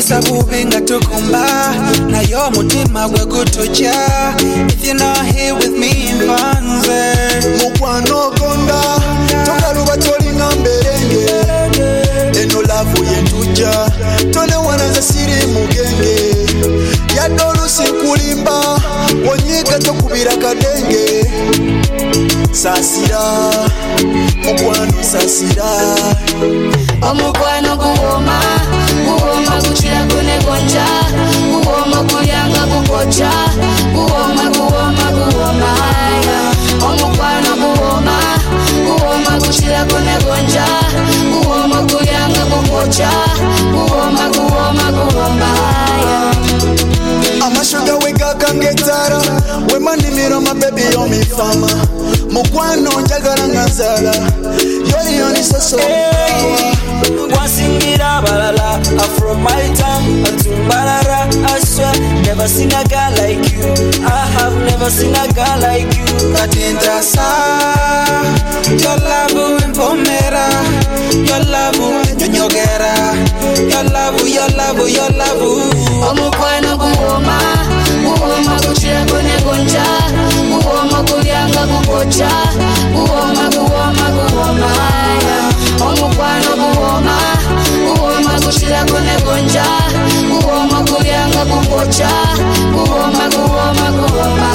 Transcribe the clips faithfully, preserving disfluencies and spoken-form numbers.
Kompisa bubenga tukumba na yo mutima gwe gutoja. If you're not here with me mvanze mukwano gonda togaluba tolinga mberenge eno lavu yetuja tone wanaza siri mugenge yadolusi kulimba wonyika tokubira kadenge sasira mukwano sasira omukwano guwoma guwoma kuchira kune gonja guwoma kulyanga kukocha guwoma guwoma guwoma omukwano guwoma guwoma kuchira kune gonja guwoma kulyanga kukocha guwoma guwoma guwoma amashoga wegakangezara wemandimiro mabebi yomifama mukwano njagala ngazala yoyo ni soso wasingira balala from my town to Barara. I swear never seen a girl like you. I have never seen a girl like you. Katinta sa your love impomera your love nyonyogera your love your love your love omukwano guwoma guwoma kuchira kune gonja guwoma kulyanga kukocha guwoma guwoma guwoma omukwano guwoma guwoma kuchira kune gonja guwoma kulyanga kukocha guwoma guwoma guwoma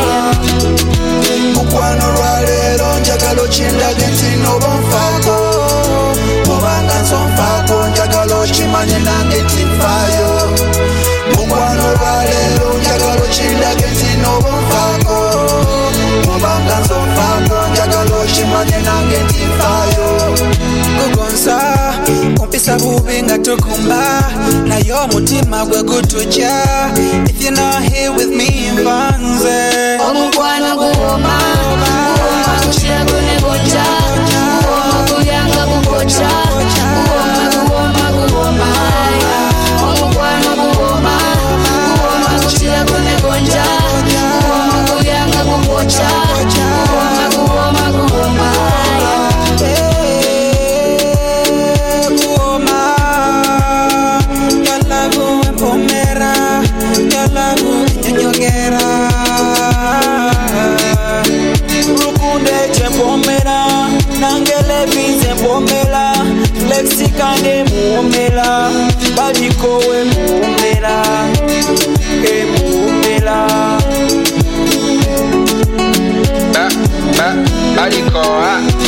mukwano lwalero njagala okindage nti nobonfaako obanga nsonfaako njagala okimanye nange nti nfaayo mukwano lwalero njagala okindage nti nobonfaako obanga nsonfaako njagala okimanye nange nti nfaayo gugonza kompisa bubenga tukumba na yo mutima gwe gutoja. If you're not here with me mvanze omukwano guwoma guwoma kuchira kune gonja guwoma kulyanga kukocha guwoma guwoma guwoma omukwano guwoma guwoma kuchira kune gonja guwoma kulyanga kukocha guwoma guwoma guwoma guoma your love impomera your love nyonyogera Rukunde chempomela nangele bize mpomela Lexicande muomela baliko we muomela e muomela ba ba baliko ha